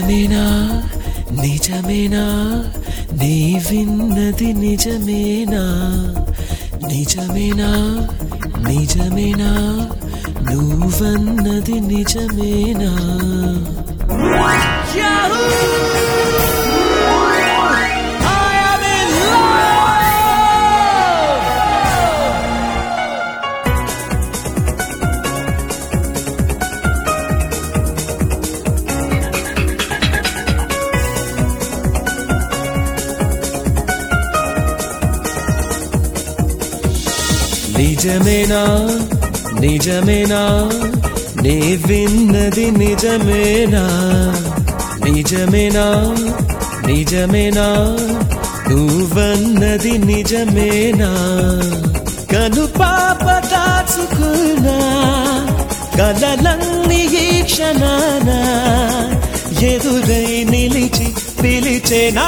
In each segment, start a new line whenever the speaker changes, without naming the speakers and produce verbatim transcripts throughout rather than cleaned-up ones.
నిజమేనా నిజమేనా నీ విన్నది నిజమేనా నిజమేనా నిజమేనా నువ్వన్నది నిజమేనా నిజమేనా నిజమేనా నీ విన్నది నిజమేనా నిజమేనా నిజమేనా నువ్వన్నది నిజమేనా కను పాప దాచుకున్నా కలలన్నీ ఈ క్షణాన ఎదురై నిలిచి పిలిచేనా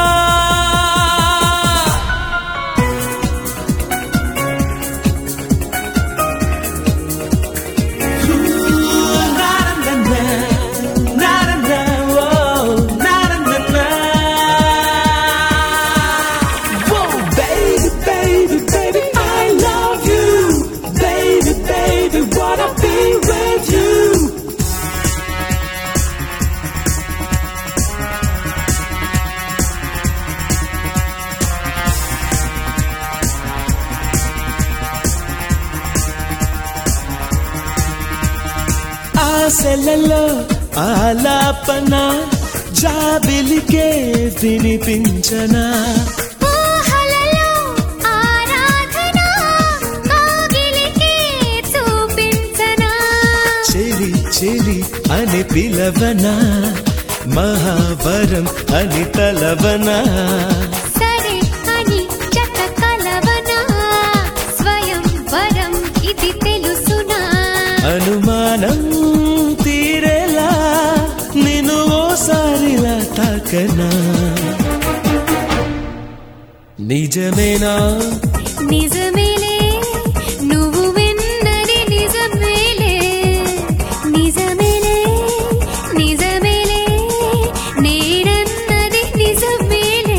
ఆశలలో ఆలాపన జాబిలికే వినిపించనా
ఊహలలో ఆరాధన కోగిలికే చూపించనా
చెలి చెలి అని పిలవనా మహావరం అని తలవనా
సరే అని జత కలవనా స్వయం వరం ఇది తెలుసునా
అనుమానం తీరేలా నిన్ను ఓసారిలా తాకనా నిజమేనా
నిజమేలే నువ్వు విన్నది నిజమేలే నిజమేలే నిజమేలే నేనన్నది నిజమేలే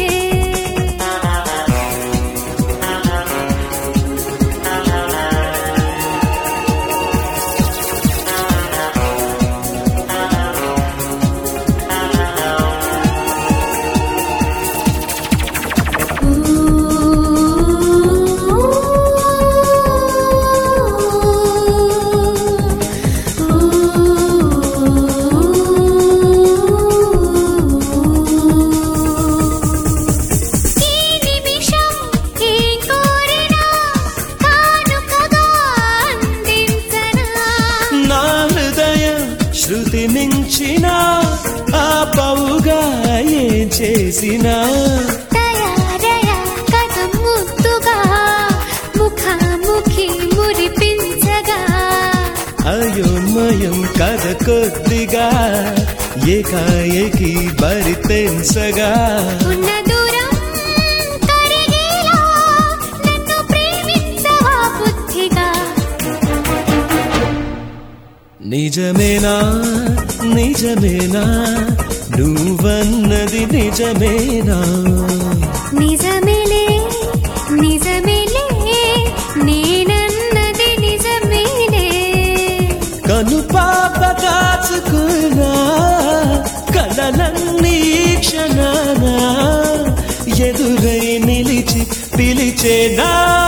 శృతి మించిన ఆ పౌగా ఏం చేసినా
తయారయా కథ ముద్దుగా ముఖాముఖి మురిపించగా
అయోమయం కథ కొద్దిగా ఏకాఏకి బరి తెంచగా
ఉన్న దూరం కరిగేలా నన్ను ప్రేమించవా బుద్ధిగా
నిజమేనా నిజమేనా నువ్వన్నది నిజమేనా
నిజమేలే నిజమేలే నేనన్నది నిజమేలే
కను పాప దాచుకున్నా కలలన్నీ క్షణాన ఎదురై నిలిచి పిలిచేనా